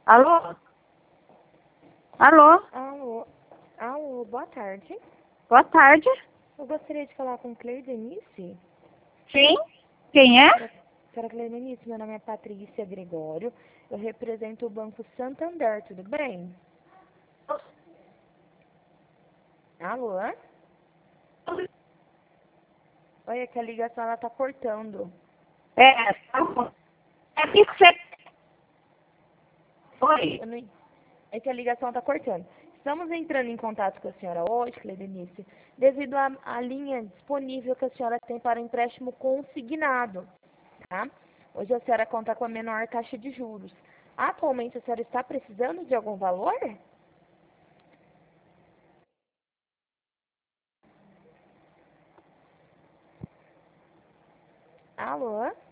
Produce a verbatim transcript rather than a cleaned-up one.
Alô? Alô? Alô, alô, boa tarde. Boa tarde. Eu gostaria de falar com Cleide Denise. Sim? Quem é? Senhora Cleide Denise, meu nome é Patrícia Gregório. Eu represento o Banco Santander, tudo bem? Alô? Oi, é que a ligação ela tá cortando. É, tá bom. É que você... Oi. Eu não- É que a ligação tá cortando. Estamos entrando em contato com a senhora hoje, Cleide Denise, devido à à linha disponível que a senhora tem para empréstimo consignado, tá? Hoje a senhora conta com a menor taxa de juros. Atualmente a senhora está precisando de algum valor? Alô?